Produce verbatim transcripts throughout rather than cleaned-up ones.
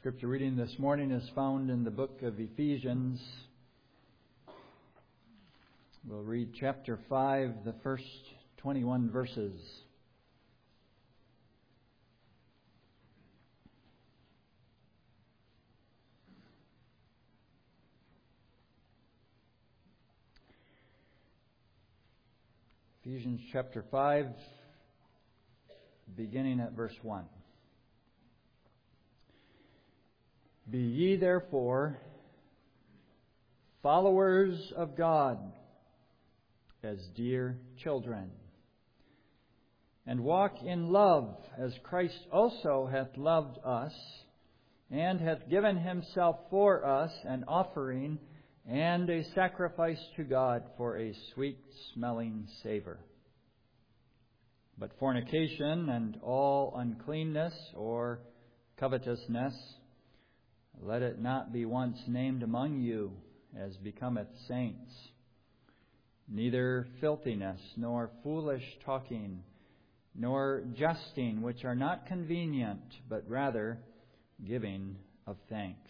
Scripture reading this morning is found in the book of Ephesians. We'll read chapter five, the first twenty-one verses. Ephesians chapter five, beginning at verse one. Be ye therefore followers of God as dear children, and walk in love as Christ also hath loved us, and hath given himself for us an offering and a sacrifice to God for a sweet-smelling savor. But fornication and all uncleanness or covetousness, let it not be once named among you, as becometh saints. Neither filthiness, nor foolish talking, nor jesting, which are not convenient, but rather giving of thanks.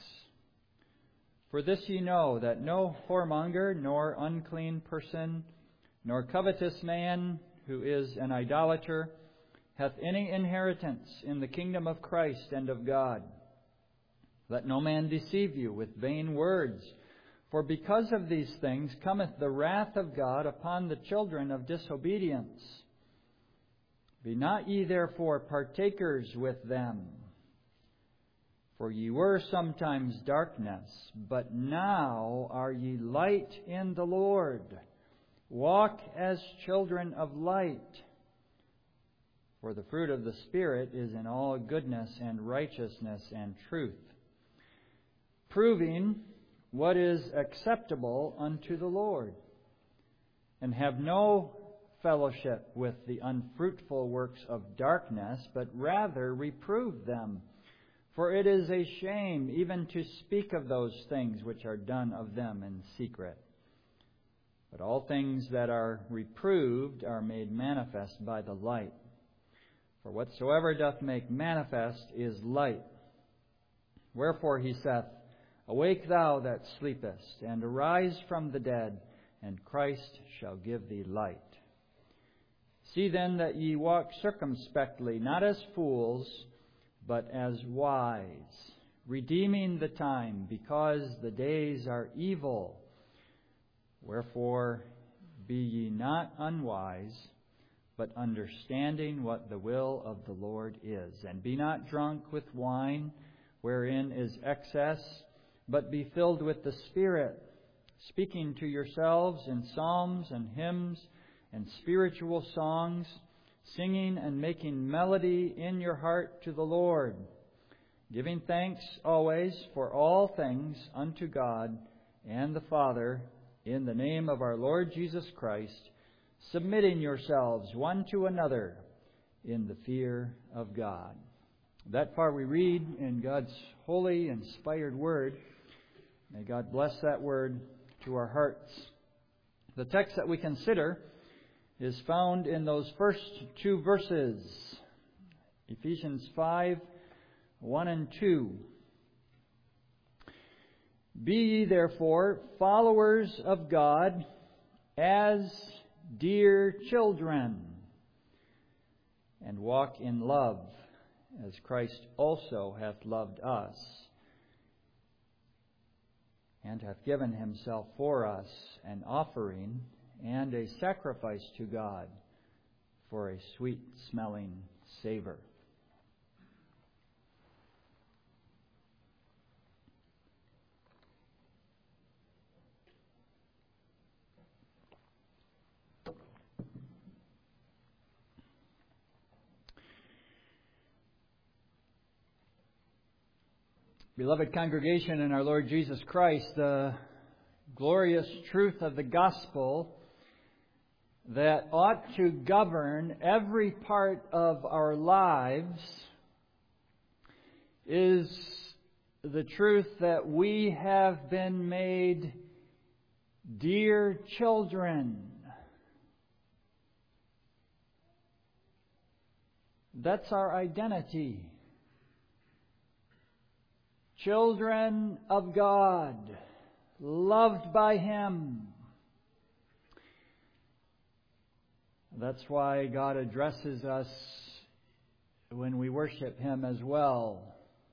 For this ye know, that no whoremonger, nor unclean person, nor covetous man, who is an idolater, hath any inheritance in the kingdom of Christ and of God. Let no man deceive you with vain words, for because of these things cometh the wrath of God upon the children of disobedience. Be not ye therefore partakers with them. For ye were sometimes darkness, but now are ye light in the Lord. Walk as children of light. For the fruit of the Spirit is in all goodness and righteousness and truth, proving what is acceptable unto the Lord. And have no fellowship with the unfruitful works of darkness, but rather reprove them. For it is a shame even to speak of those things which are done of them in secret. But all things that are reproved are made manifest by the light. For whatsoever doth make manifest is light. Wherefore he saith, Awake thou that sleepest, and arise from the dead, and Christ shall give thee light. See then that ye walk circumspectly, not as fools, but as wise, redeeming the time, because the days are evil. Wherefore be ye not unwise, but understanding what the will of the Lord is. And be not drunk with wine, wherein is excess, but be filled with the Spirit, speaking to yourselves in psalms and hymns and spiritual songs, singing and making melody in your heart to the Lord, giving thanks always for all things unto God and the Father, in the name of our Lord Jesus Christ, submitting yourselves one to another in the fear of God. That far we read in God's holy, inspired Word. May God bless that Word to our hearts. The text that we consider is found in those first two verses, Ephesians five, one and two. Be ye therefore followers of God as dear children, and walk in love as Christ also hath loved us, and hath given himself for us an offering and a sacrifice to God for a sweet-smelling savor. Beloved congregation in our Lord Jesus Christ, the glorious truth of the gospel that ought to govern every part of our lives is the truth that we have been made dear children. That's our identity. children of God, loved by Him. That's why God addresses us when we worship Him as well.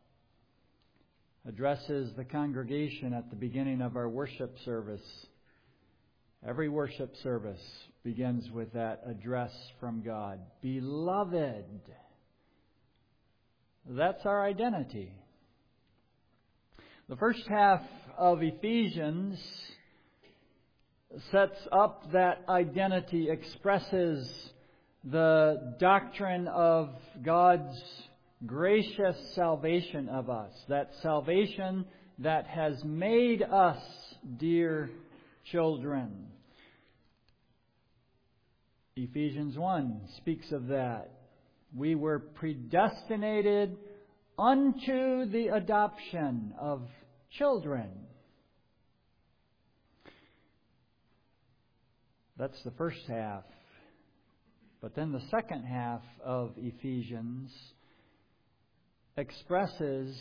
Addresses the congregation at the beginning of our worship service. Every worship service begins with that address from God. Beloved. That's our identity. The first half of Ephesians sets up that identity, expresses the doctrine of God's gracious salvation of us. That salvation that has made us dear children. Ephesians one speaks of that. We were predestinated unto the adoption of children. That's the first half. But then the second half of Ephesians expresses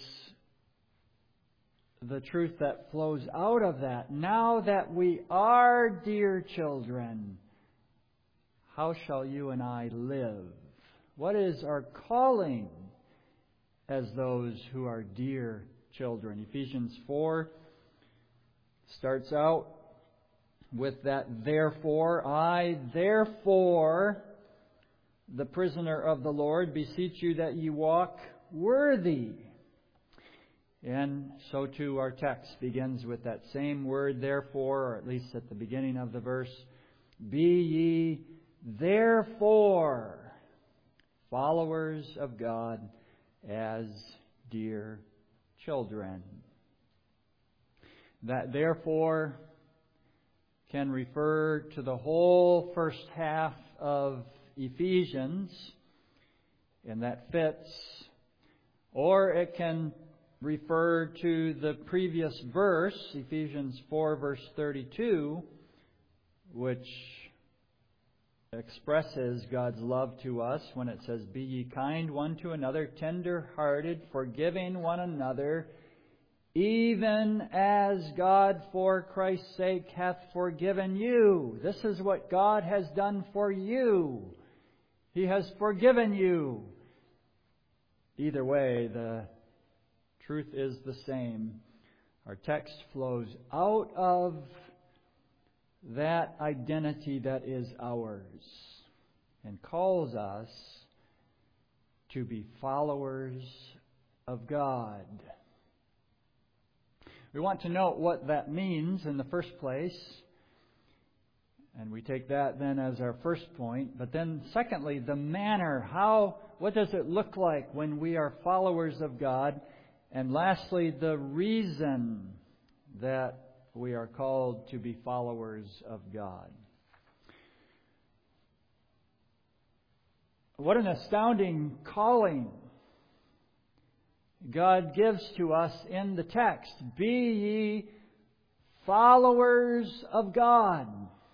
the truth that flows out of that. Now that we are dear children, how shall you and I live? What is our calling as those who are dear children? Ephesians four starts out with that therefore. I, therefore, the prisoner of the Lord, beseech you that ye walk worthy. And so too our text begins with that same word, therefore, or at least at the beginning of the verse. Be ye therefore followers of God as dear children. That therefore can refer to the whole first half of Ephesians, and that fits. Or it can refer to the previous verse, Ephesians four, verse thirty-two, which expresses God's love to us when it says, Be ye kind one to another, tender-hearted, forgiving one another, even as God for Christ's sake hath forgiven you. This is what God has done for you. He has forgiven you. Either way, the truth is the same. Our text flows out of that identity that is ours and calls us to be followers of God. We want to note what that means in the first place. And we take that then as our first point. But then secondly, the manner. How, what does it look like when we are followers of God? And lastly, the reason that we are called to be followers of God. What an astounding calling God gives to us in the text. Be ye followers of God.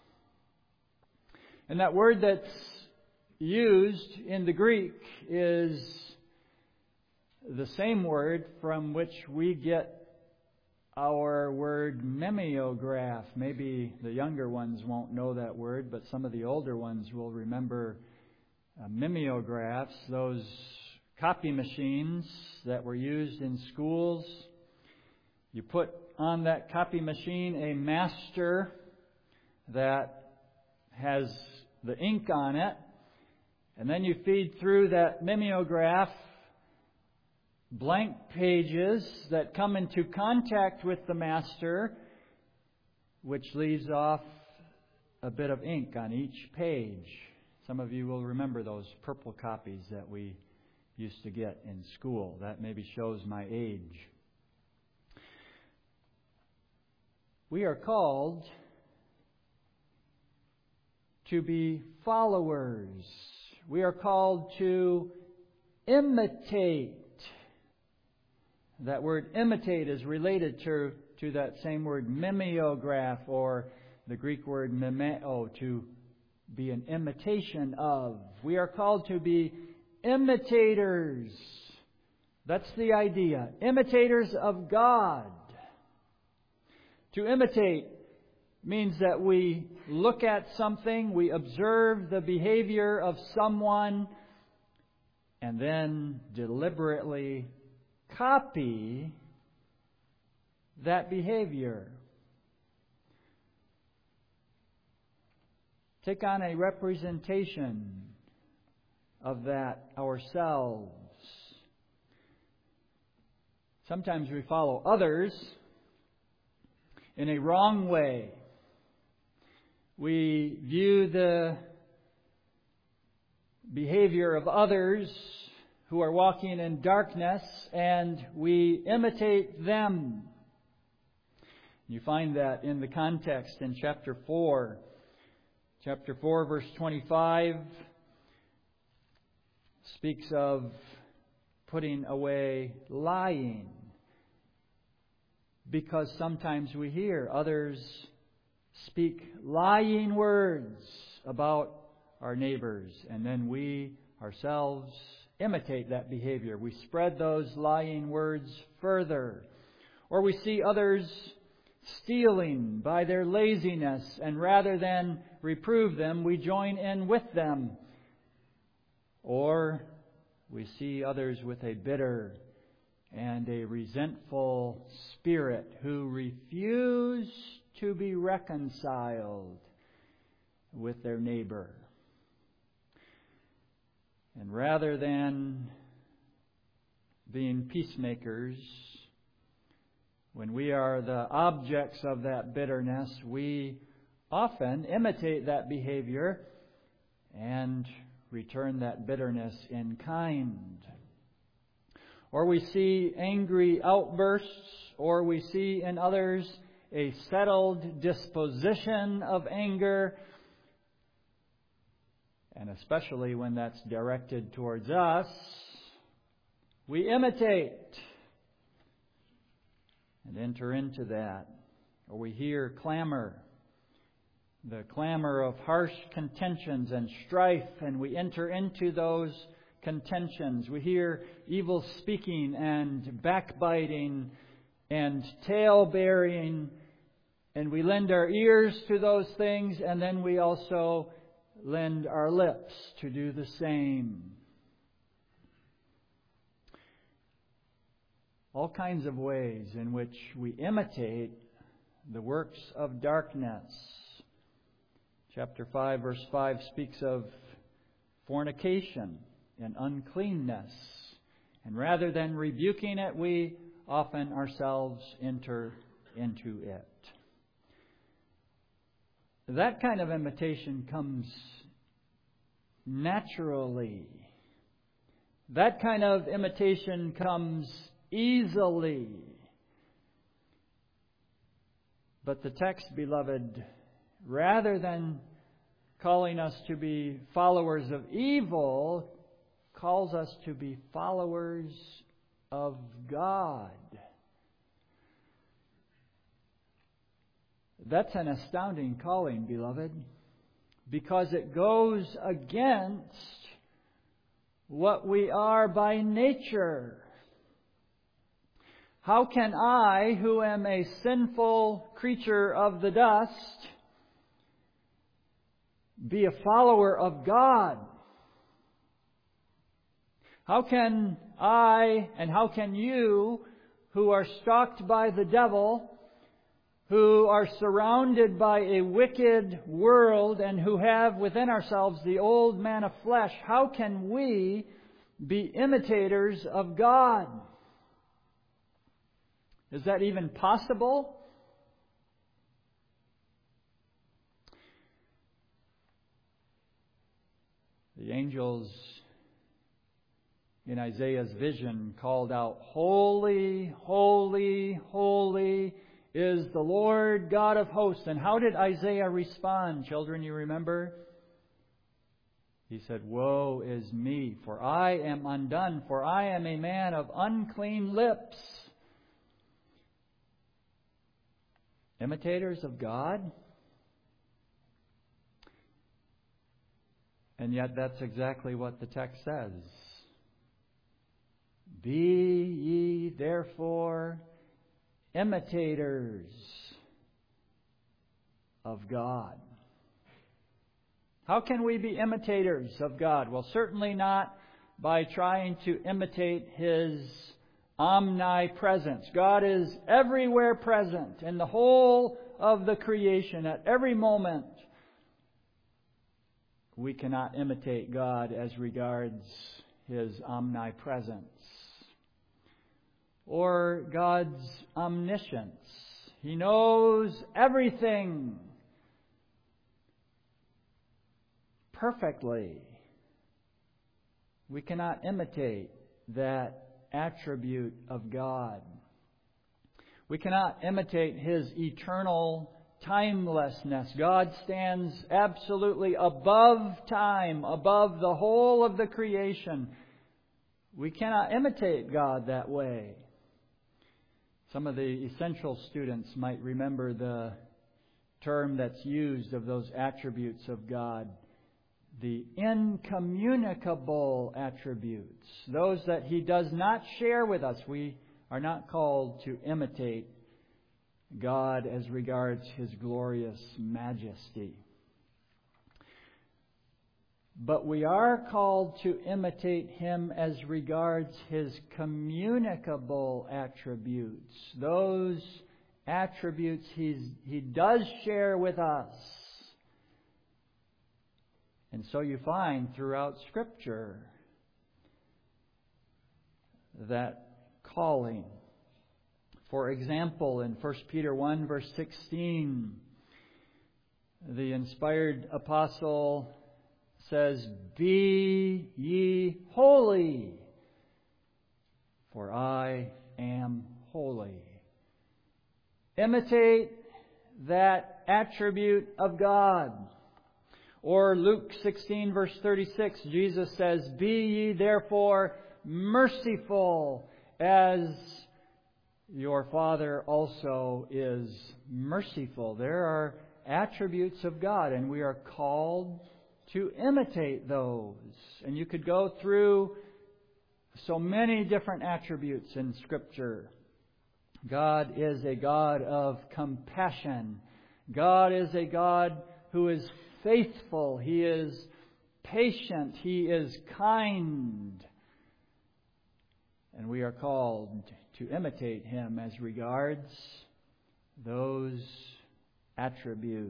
And that word that's used in the Greek is the same word from which we get our word mimeograph. Maybe the younger ones won't know that word, but some of the older ones will remember uh, mimeographs, those copy machines that were used in schools. You put on that copy machine a master that has the ink on it, and then you feed through that mimeograph blank pages that come into contact with the master, which leaves off a bit of ink on each page. Some of you will remember those purple copies that we used to get in school. That maybe shows my age. We are called to be followers. We are called to imitate. That word imitate is related to, to that same word mimeograph, or the Greek word mimeo, to be an imitation of. We are called to be imitators, That's the idea. Imitators of God. To imitate means that we look at something, we observe the behavior of someone, and then deliberately copy that behavior. Take on a representation of that ourselves. Sometimes we follow others in a wrong way. We view the behavior of others who are walking in darkness, and we imitate them. You find that in the context in chapter four. Chapter four, verse twenty-five, speaks of putting away lying. Because sometimes we hear others speak lying words about our neighbors, and then we ourselves imitate that behavior. We spread those lying words further. Or we see others stealing by their laziness, and rather than reprove them, we join in with them. Or we see others with a bitter and a resentful spirit who refuse to be reconciled with their neighbor. And rather than being peacemakers, when we are the objects of that bitterness, we often imitate that behavior and return that bitterness in kind. Or we see angry outbursts, or we see in others a settled disposition of anger, and especially when that's directed towards us, we imitate and enter into that. Or we hear clamor, the clamor of harsh contentions and strife, and we enter into those contentions. We hear evil speaking and backbiting and tale-bearing, and we lend our ears to those things, and then we also lend our lips to do the same. All kinds of ways in which we imitate the works of darkness. Chapter five, verse five speaks of fornication and uncleanness. And rather than rebuking it, we often ourselves enter into it. That kind of imitation comes naturally. That kind of imitation comes easily. But the text, beloved, rather than calling us to be followers of evil, calls us to be followers of God. That's an astounding calling, beloved, because it goes against what we are by nature. How can I, who am a sinful creature of the dust, be a follower of God? How can I, and how can you, who are stalked by the devil, who are surrounded by a wicked world, and who have within ourselves the old man of flesh, how can we be imitators of God? Is that even possible? The angels in Isaiah's vision called out, "Holy, holy, holy is the Lord God of hosts." And how did Isaiah respond, children, you remember? He said, "Woe is me, for I am undone, for I am a man of unclean lips." Imitators of God? And yet that's exactly what the text says. Be ye therefore imitators of God. How can we be imitators of God? Well, certainly not by trying to imitate His omnipresence. God is everywhere present in the whole of the creation at every moment. We cannot imitate God as regards His omnipresence or God's omniscience. He knows everything perfectly. We cannot imitate that attribute of God. We cannot imitate His eternal timelessness. God stands absolutely above time, above the whole of the creation. We cannot imitate God that way. Some of the essential students might remember the term that's used of those attributes of God. The incommunicable attributes, those that He does not share with us. We are not called to imitate God as regards His glorious majesty. But we are called to imitate Him as regards His communicable attributes, those attributes He's, He does share with us. And so you find throughout Scripture that calling. For example, in First Peter one, verse sixteen, the inspired apostle says, "Be ye holy, for I am holy." Imitate that attribute of God. Or Luke sixteen, verse thirty-six, Jesus says, "Be ye therefore merciful, as your Father also is merciful." There are attributes of God, and we are called to imitate those. And you could go through so many different attributes in Scripture. God is a God of compassion. God is a God who is faithful. He is patient. He is kind. And we are called to imitate Him as regards those attributes.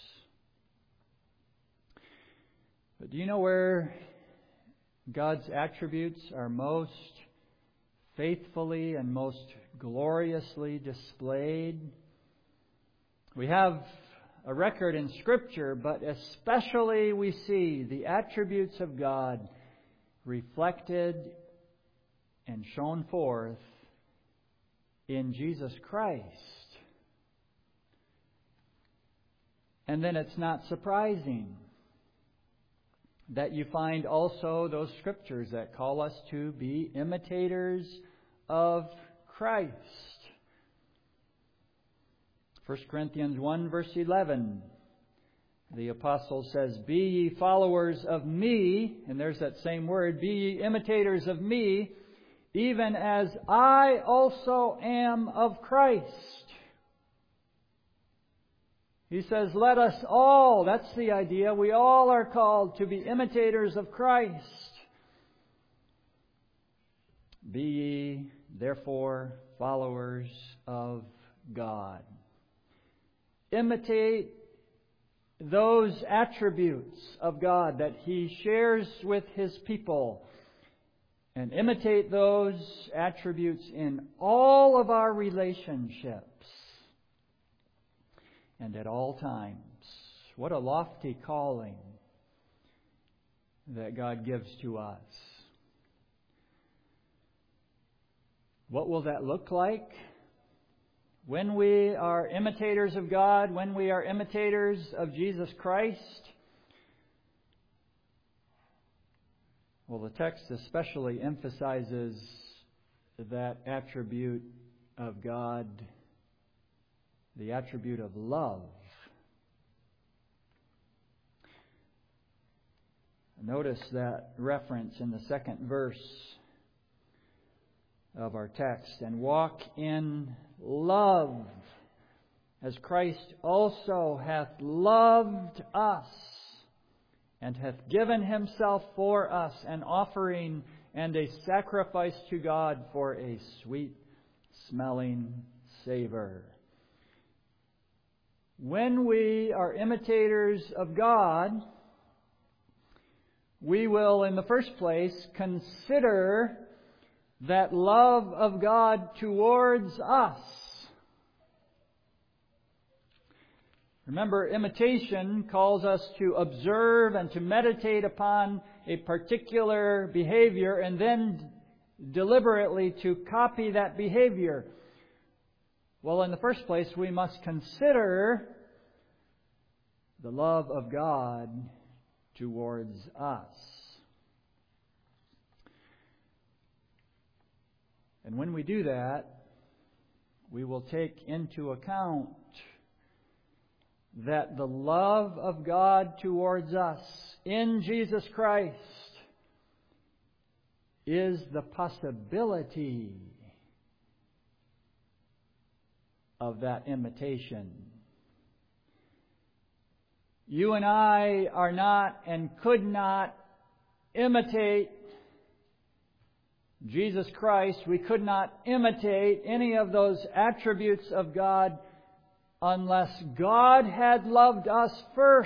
But do you know where God's attributes are most faithfully and most gloriously displayed? We have a record in Scripture, but especially we see the attributes of God reflected and shown forth in Jesus Christ. And then it's not surprising that you find also those Scriptures that call us to be imitators of Christ. First Corinthians one, verse eleven, the apostle says, "Be ye followers of me," and there's that same word, "be ye imitators of me, even as I also am of Christ." He says, let us all, that's the idea, we all are called to be imitators of Christ. Be ye, therefore, followers of God. Imitate those attributes of God that He shares with His people. And imitate those attributes in all of our relationships and at all times. What a lofty calling that God gives to us. What will that look like? When we are imitators of God, when we are imitators of Jesus Christ, well, the text especially emphasizes that attribute of God, the attribute of love. Notice that reference in the second verse. of our text. And walk in love, as Christ also hath loved us, and hath given Himself for us, an offering and a sacrifice to God for a sweet-smelling savor. When we are imitators of God, we will, in the first place, consider that love of God towards us. Remember, imitation calls us to observe and to meditate upon a particular behavior and then deliberately to copy that behavior. Well, in the first place, we must consider the love of God towards us. And when we do that, we will take into account that the love of God towards us in Jesus Christ is the possibility of that imitation. You and I are not and could not imitate Jesus Christ. We could not imitate any of those attributes of God unless God had loved us first.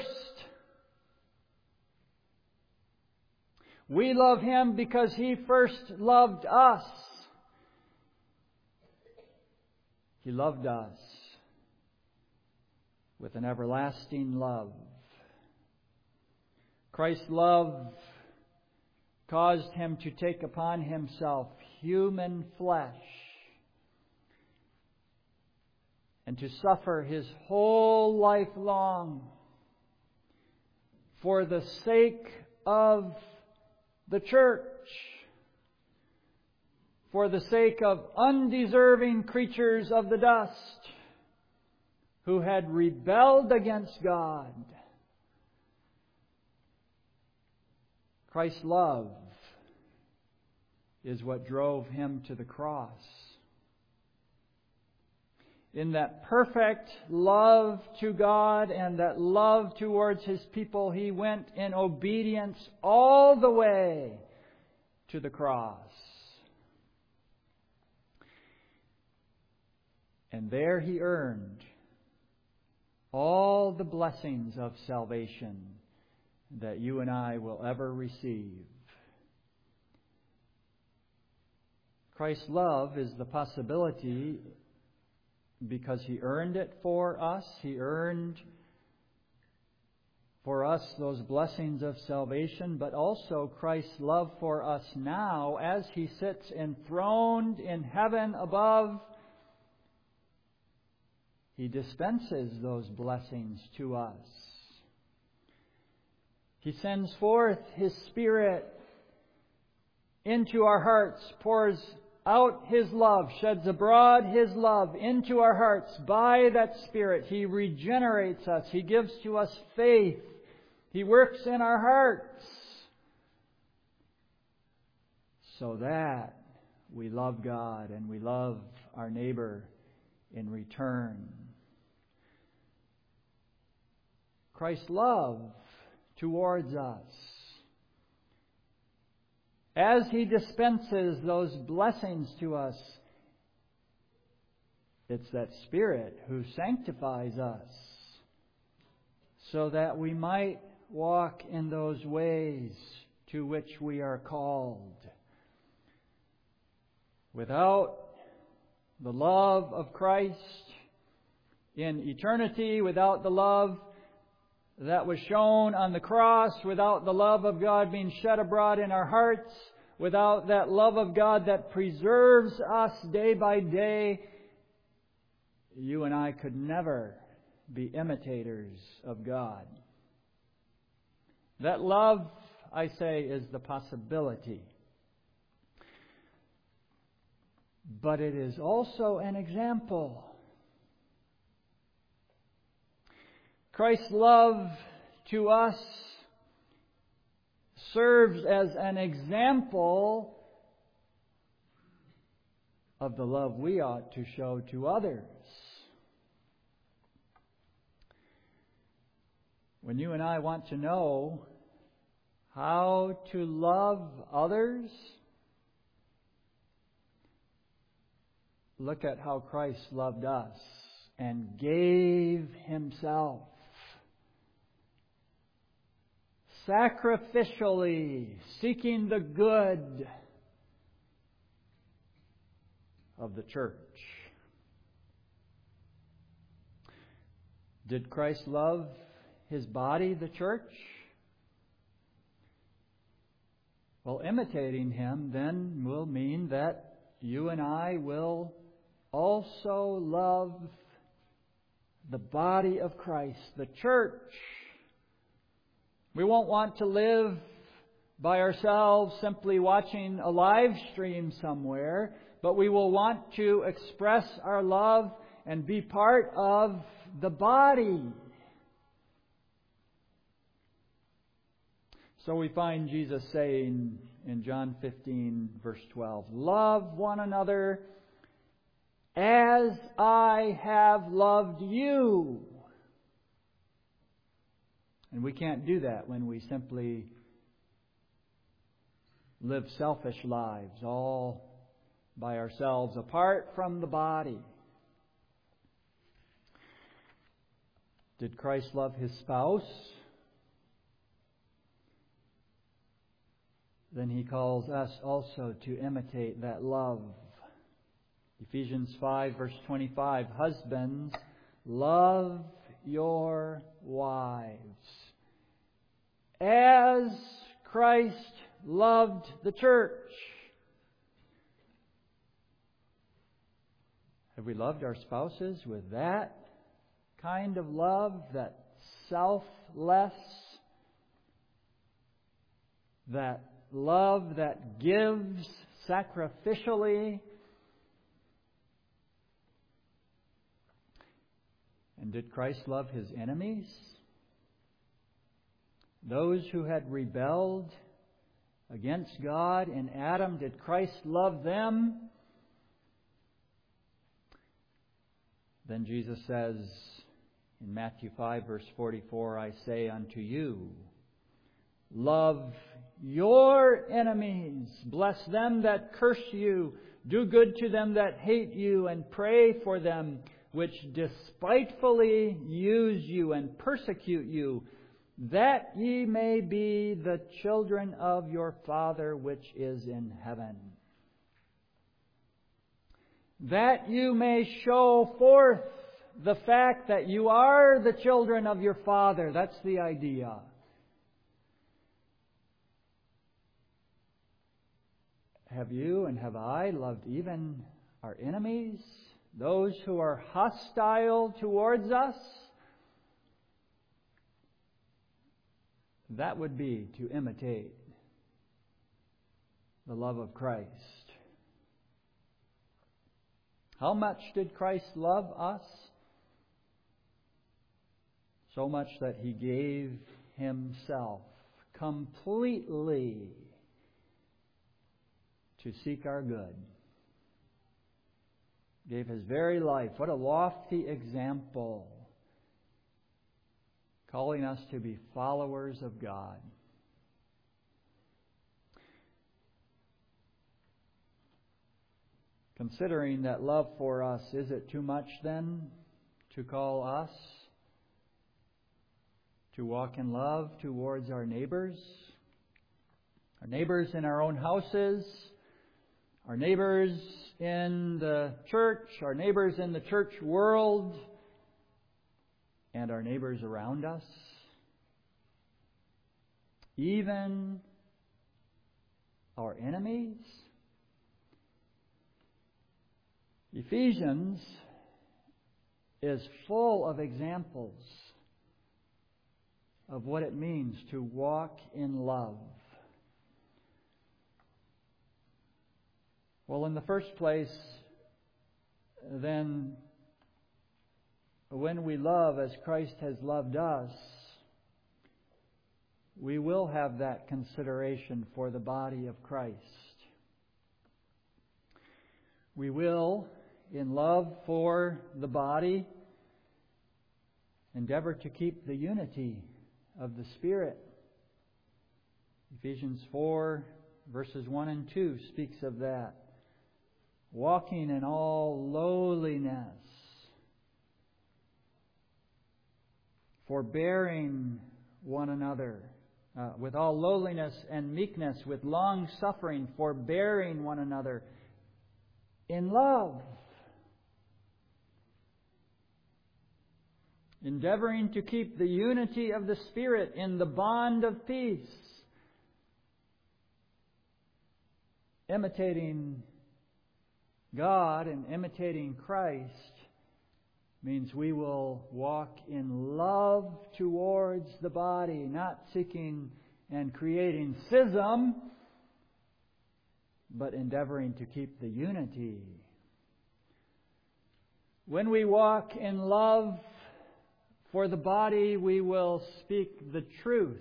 We love Him because He first loved us. He loved us with an everlasting love. Christ's love caused Him to take upon Himself human flesh and to suffer His whole life long for the sake of the church, for the sake of undeserving creatures of the dust who had rebelled against God. Christ's love is what drove Him to the cross. In that perfect love to God and that love towards His people, He went in obedience all the way to the cross. And there He earned all the blessings of salvation that you and I will ever receive. Christ's love is the possibility because He earned it for us. He earned for us those blessings of salvation, but also Christ's love for us now as He sits enthroned in heaven above. He dispenses those blessings to us. He sends forth His Spirit into our hearts, pours out His love, sheds abroad His love into our hearts by that Spirit. He regenerates us. He gives to us faith. He works in our hearts so that we love God and we love our neighbor in return. Christ's love towards us, as He dispenses those blessings to us, it's that Spirit who sanctifies us so that we might walk in those ways to which we are called. Without the love of Christ in eternity, without the love that was shown on the cross, without the love of God being shed abroad in our hearts, without that love of God that preserves us day by day, you and I could never be imitators of God. That love, I say, is the possibility. But it is also an example. Christ's love to us serves as an example of the love we ought to show to others. When you and I want to know how to love others, look at how Christ loved us and gave Himself sacrificially, seeking the good of the church. Did Christ love His body, the church? Well, imitating Him then will mean that you and I will also love the body of Christ, the church. We won't want to live by ourselves simply watching a live stream somewhere, but we will want to express our love and be part of the body. So we find Jesus saying in John fifteen, verse twelve, "Love one another as I have loved you." And we can't do that when we simply live selfish lives all by ourselves, apart from the body. Did Christ love His spouse? Then He calls us also to imitate that love. Ephesians five, verse twenty-five, "Husbands, love your wives as Christ loved the church." Have we loved our spouses with that kind of love, that selfless, that love that gives sacrificially? And did Christ love His enemies? Those who had rebelled against God in Adam, did Christ love them? Then Jesus says in Matthew five, verse forty-four, "I say unto you, love your enemies, bless them that curse you, do good to them that hate you, and pray for them which despitefully use you and persecute you, that ye may be the children of your Father which is in heaven." That you may show forth the fact that you are the children of your Father. That's the idea. Have you and have I loved even our enemies? Those who are hostile towards us? That would be to imitate the love of Christ. How much did Christ love us? So much that He gave Himself completely to seek our good. Gave His very life. What a lofty example. Calling us to be followers of God. Considering that love for us, is it too much then to call us to walk in love towards our neighbors? Our neighbors in our own houses, our neighbors in the church, our neighbors in the church world, and our neighbors around us. Even our enemies. Ephesians is full of examples of what it means to walk in love. Well, in the first place, then, when we love as Christ has loved us, we will have that consideration for the body of Christ. We will, in love for the body, endeavor to keep the unity of the Spirit. Ephesians four, verses one and two speaks of that. Walking in all lowliness, forbearing one another, uh, with all lowliness and meekness, with long suffering, forbearing one another in love, endeavoring to keep the unity of the Spirit in the bond of peace, imitating God and imitating Christ means we will walk in love towards the body, not seeking and creating schism, but endeavoring to keep the unity. When we walk in love for the body, we will speak the truth.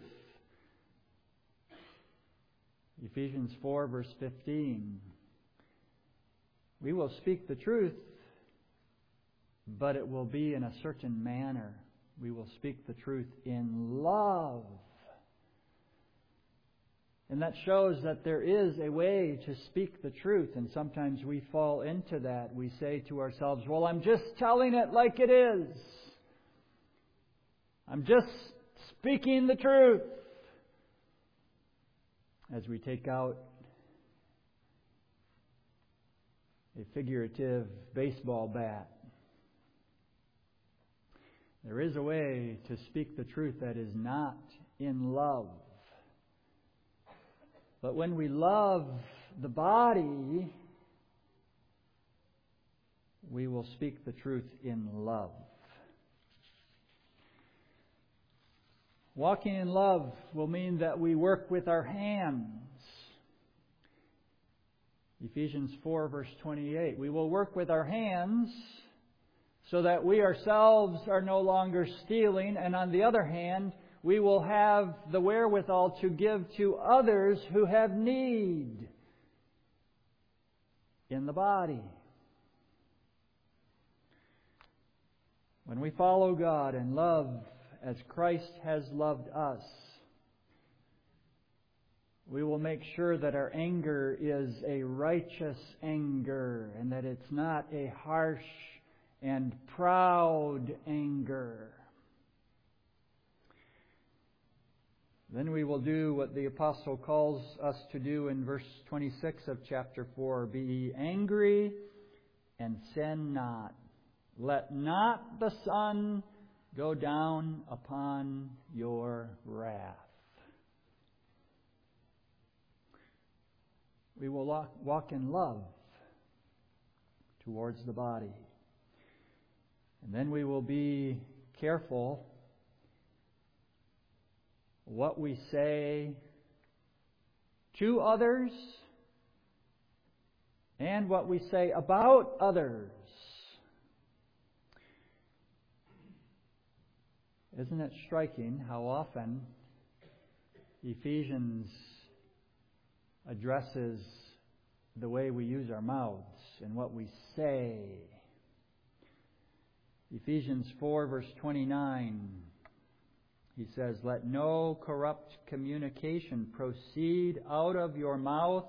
Ephesians four, verse fifteen. We will speak the truth, but it will be in a certain manner. We will speak the truth in love. And that shows that there is a way to speak the truth, and sometimes we fall into that. We say to ourselves, well, I'm just telling it like it is. I'm just speaking the truth. As we take out a figurative baseball bat. There is a way to speak the truth that is not in love. But when we love the body, we will speak the truth in love. Walking in love will mean that we work with our hands. Ephesians four, verse twenty-eight. We will work with our hands so that we ourselves are no longer stealing, and on the other hand, we will have the wherewithal to give to others who have need in the body. When we follow God and love as Christ has loved us, we will make sure that our anger is a righteous anger and that it's not a harsh and proud anger. Then we will do what the apostle calls us to do in verse twenty-six of chapter four. Be ye angry and sin not. Let not the sun go down upon your wrath. We will walk, walk in love towards the body. And then we will be careful what we say to others and what we say about others. Isn't it striking how often Ephesians addresses the way we use our mouths and what we say? Ephesians four, verse twenty-nine, he says, let no corrupt communication proceed out of your mouth,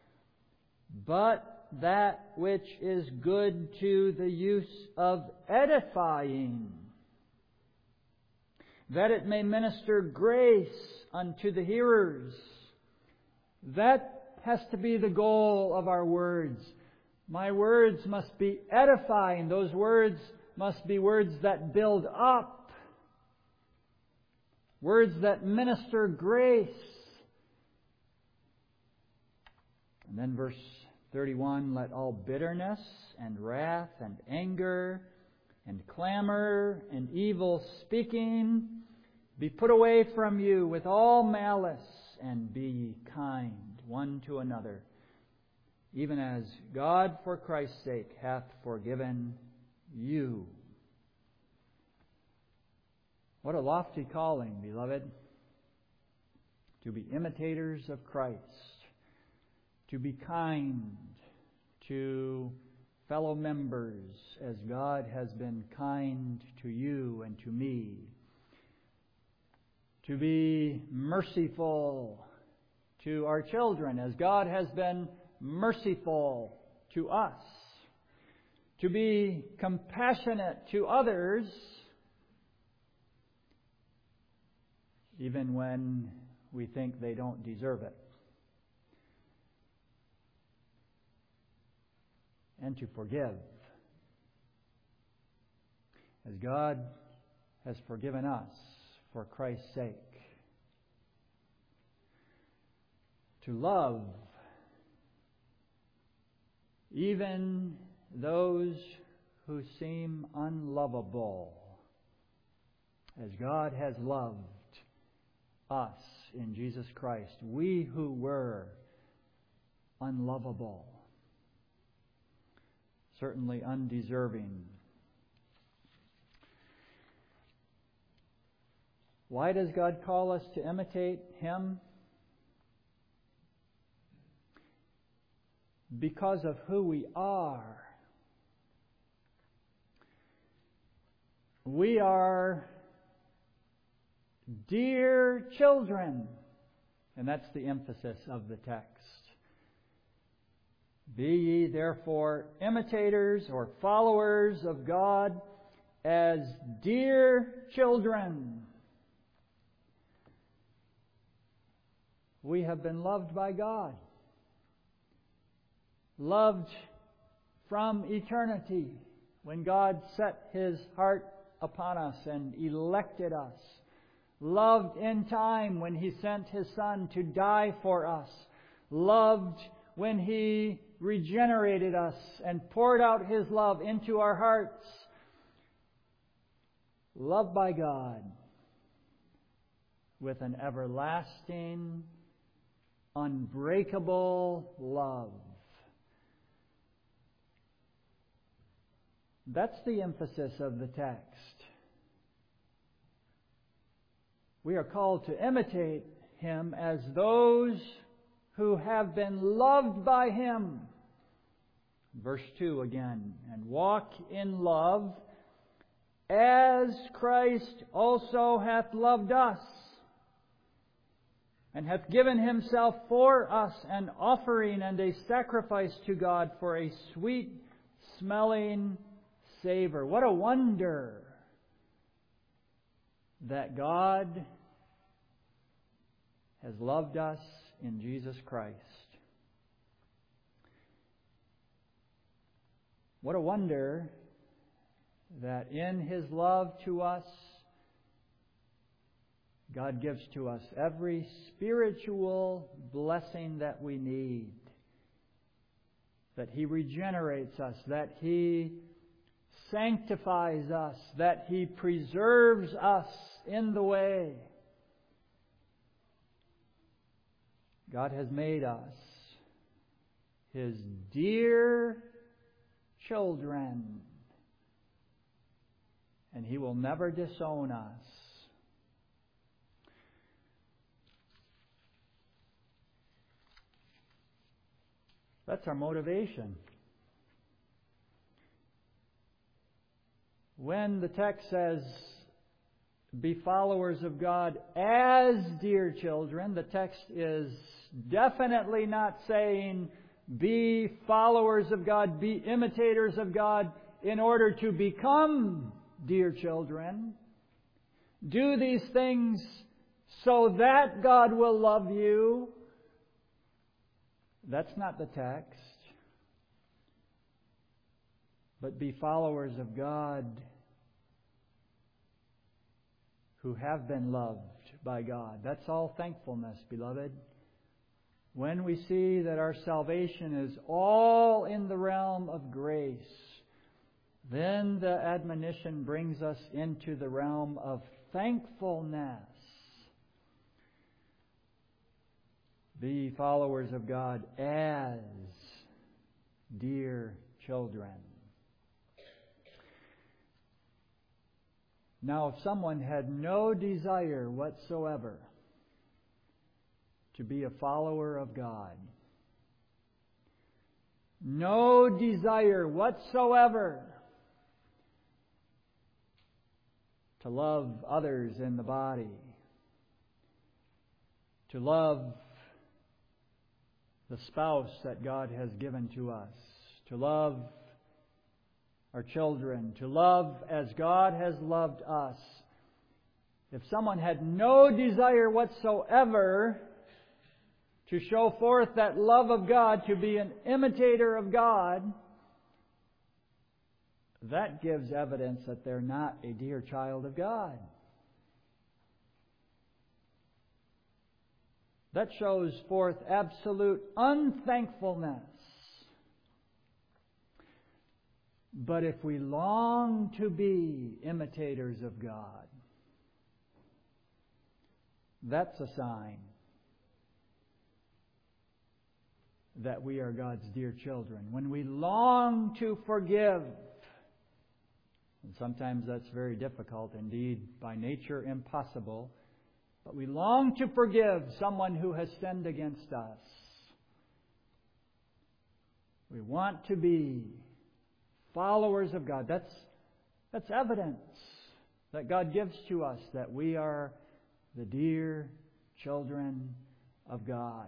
but that which is good to the use of edifying, that it may minister grace unto the hearers. That has to be the goal of our words. My words must be edifying. Those words must be words that build up. Words that minister grace. And then verse thirty-one, let all bitterness and wrath and anger and clamor and evil speaking be put away from you with all malice, and be ye kind one to another, even as God for Christ's sake hath forgiven you. What a lofty calling, beloved, to be imitators of Christ, to be kind, to fellow members as God has been kind to you and to me. To be merciful to our children as God has been merciful to us. To be compassionate to others even when we think they don't deserve it. And to forgive as God has forgiven us for Christ's sake. To love even those who seem unlovable as God has loved us in Jesus Christ, we who were unlovable, certainly undeserving. Why does God call us to imitate Him? Because of who we are. We are dear children. And that's the emphasis of the text. Be ye therefore imitators or followers of God as dear children. We have been loved by God. Loved from eternity when God set His heart upon us and elected us. Loved in time when He sent His Son to die for us. Loved when He regenerated us and poured out His love into our hearts. Loved by God with an everlasting, unbreakable love. That's the emphasis of the text. We are called to imitate Him as those who have been loved by Him. Verse two again. And walk in love as Christ also hath loved us, and hath given Himself for us an offering and a sacrifice to God for a sweet smelling savor. What a wonder that God has loved us in Jesus Christ. What a wonder that in His love to us, God gives to us every spiritual blessing that we need. That He regenerates us, that He sanctifies us, that He preserves us in the way. God has made us His dear children, and He will never disown us. That's our motivation. When the text says, be followers of God as dear children, the text is definitely not saying, be followers of God, be imitators of God in order to become dear children. Do these things so that God will love you. That's not the text. But be followers of God who have been loved by God. That's all thankfulness, beloved. When we see that our salvation is all in the realm of grace, then the admonition brings us into the realm of thankfulness. Be followers of God as dear children. Now, if someone had no desire whatsoever to be a follower of God, no desire whatsoever to love others in the body, to love the spouse that God has given to us, to love our children, to love as God has loved us. If someone had no desire whatsoever to show forth that love of God, to be an imitator of God, that gives evidence that they're not a dear child of God. That shows forth absolute unthankfulness. But if we long to be imitators of God, that's a sign that we are God's dear children. When we long to forgive, and sometimes that's very difficult, indeed, by nature impossible, but we long to forgive someone who has sinned against us. We want to be followers of God. That's, that's evidence that God gives to us that we are the dear children of God.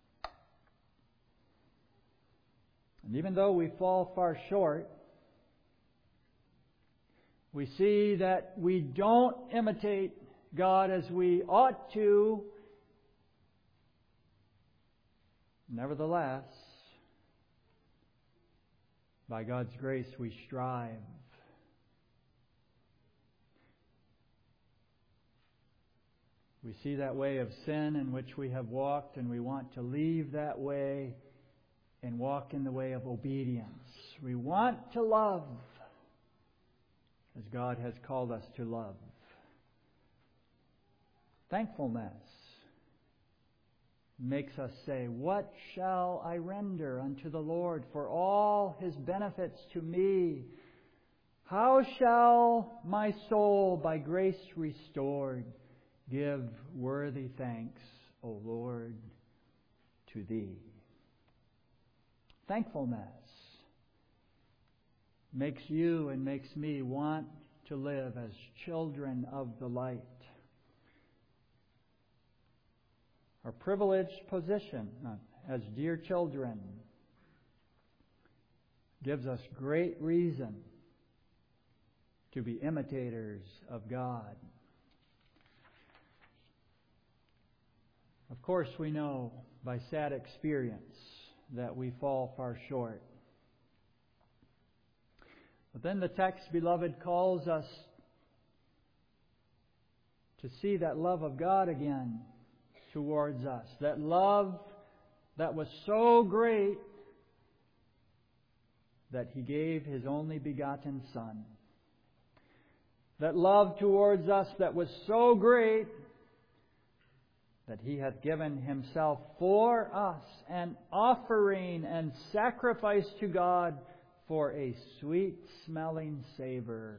And even though we fall far short, we see that we don't imitate God as we ought to. Nevertheless, by God's grace, we strive. We see that way of sin in which we have walked, and we want to leave that way and walk in the way of obedience. We want to love as God has called us to love. Thankfulness makes us say, "What shall I render unto the Lord for all His benefits to me? How shall my soul, by grace restored, give worthy thanks, O Lord, to Thee?" Thankfulness makes you and makes me want to live as children of the light. Our privileged position as dear children gives us great reason to be imitators of God. Of course, we know by sad experience that we fall far short. But then the text, beloved, calls us to see that love of God again towards us. That love that was so great that He gave His only begotten Son. That love towards us that was so great that He hath given Himself for us, an offering and sacrifice to God for a sweet-smelling savor,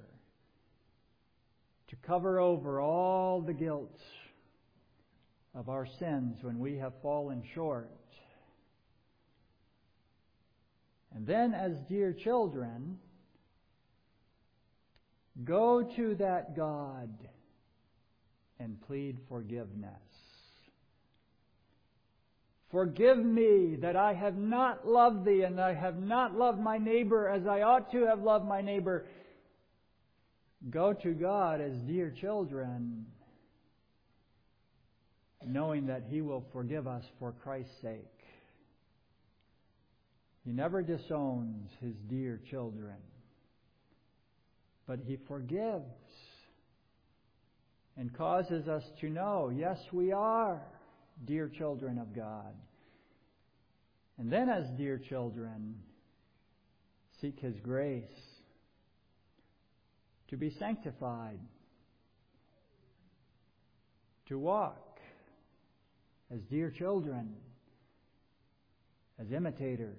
to cover over all the guilt of our sins when we have fallen short. And then, as dear children, go to that God and plead forgiveness. Forgive me that I have not loved Thee and I have not loved my neighbor as I ought to have loved my neighbor. Go to God as dear children, knowing that He will forgive us for Christ's sake. He never disowns His dear children, but He forgives and causes us to know, yes, we are dear children of God. And then as dear children, seek His grace to be sanctified, to walk as dear children, as imitators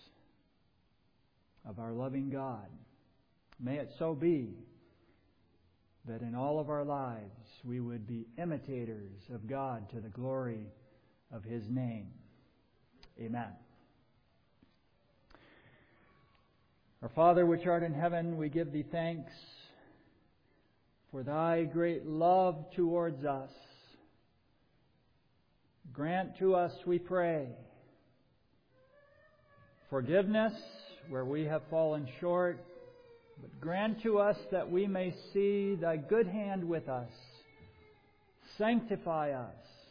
of our loving God. May it so be that in all of our lives we would be imitators of God to the glory of His name. Amen. Our Father which art in heaven, we give Thee thanks for Thy great love towards us. Grant to us, we pray, forgiveness where we have fallen short, but grant to us that we may see Thy good hand with us. Sanctify us,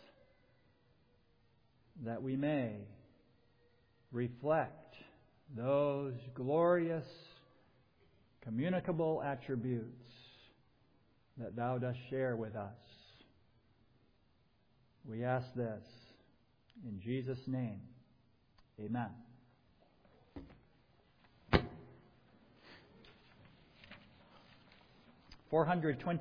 that we may reflect those glorious, communicable attributes that Thou dost share with us. We ask this in Jesus' name. Amen. four hundred twenty